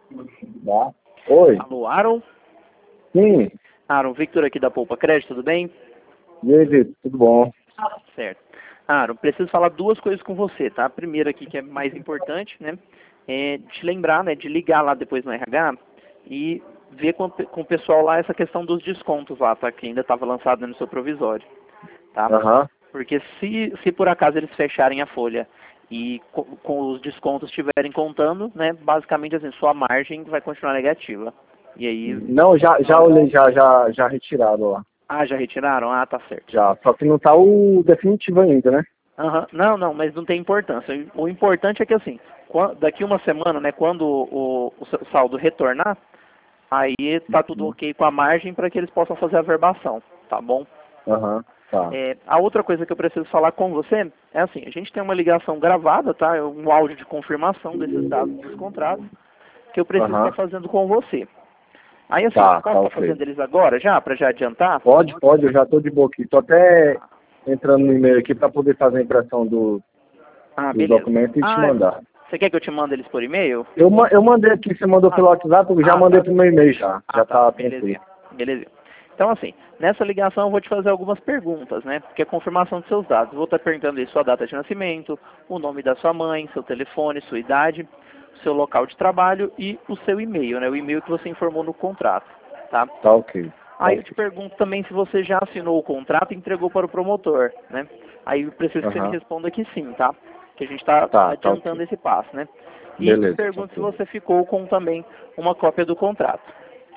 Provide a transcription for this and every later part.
Tá. Oi. Alô, Aaron? Sim. Aaron, Victor aqui da Poupa Crédito, tudo bem? E aí, Vitor, tudo bom? Certo. Aaron, preciso falar duas coisas com você, tá? A primeira aqui, que é mais importante, né? É te lembrar, né, de ligar lá depois no RH e ver com o pessoal lá essa questão dos descontos lá, tá? Que ainda estava lançado no seu provisório, tá? Aham. Porque se por acaso eles fecharem a folha e com os descontos estiverem contando, né, basicamente assim, sua margem vai continuar negativa. E aí, Não, já olhei, já retiraram lá. ah, já retiraram? Ah, tá certo. Já. Só que não tá o definitivo ainda, né? Aham. Não, mas não tem importância. O importante é que assim, daqui uma semana, né, quando o seu saldo retornar, aí tá tudo ok com a margem para que eles possam fazer a verbação, tá bom? Aham. Tá. A outra coisa que eu preciso falar com você é assim, a gente tem uma ligação gravada, tá? Um áudio de confirmação desses dados dos contratos que eu preciso estar Aham. fazendo com você. Aí assim, Tá, posso tá estar ok. fazendo eles agora já, para já adiantar? Pode, eu já tô de boa aqui. Tô até entrando no e-mail aqui para poder fazer a impressão Ah, dos beleza. documentos e te Ah, mandar. você quer que eu te mande eles por e-mail? Eu mandei aqui, você mandou pelo WhatsApp, eu já mandei Tá. pro meu e-mail já. Já Tá. tá tranquilo. Belezinha. Beleza. Então, assim, nessa ligação eu vou te fazer algumas perguntas, né? Porque é confirmação dos seus dados. Vou estar perguntando aí sua data de nascimento, o nome da sua mãe, seu telefone, sua idade, seu local de trabalho e o seu e-mail, né? O e-mail que você informou no contrato, tá? Tá ok. Tá Aí eu te ok. pergunto também se você já assinou o contrato e entregou para o promotor, né? Aí eu preciso que você me Aham. responda que sim, tá? Que a gente está Tá adiantando ok. esse passo, né? E te Beleza, pergunto se tranquilo. você ficou com também uma cópia do contrato.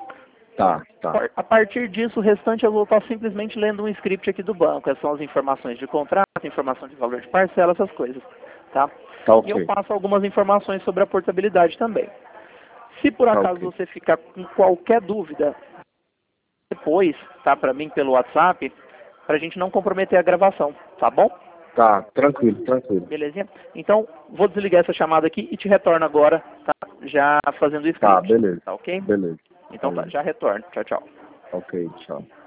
Tá. A partir disso, o restante eu vou estar simplesmente lendo um script aqui do banco. Essas são as informações de contrato, informação de valor de parcela, essas coisas, tá? Tá E eu ok. passo algumas informações sobre a portabilidade também. Se por Tá acaso ok. você ficar com qualquer dúvida, depois, tá, para mim pelo WhatsApp, para a gente não comprometer a gravação, tá bom? Tá, tranquilo. Belezinha? Então, vou desligar essa chamada aqui e te retorno agora, tá? Já fazendo o Tá, script, beleza. tá ok? Beleza. Então tá, Valeu. já retorno. Tchau, tchau. Ok, tchau.